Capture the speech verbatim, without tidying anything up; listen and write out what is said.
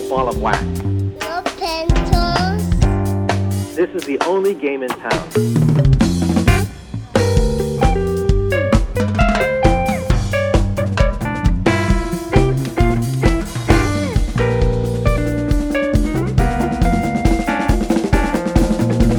ball of wax. No pencils. This is the only game in town.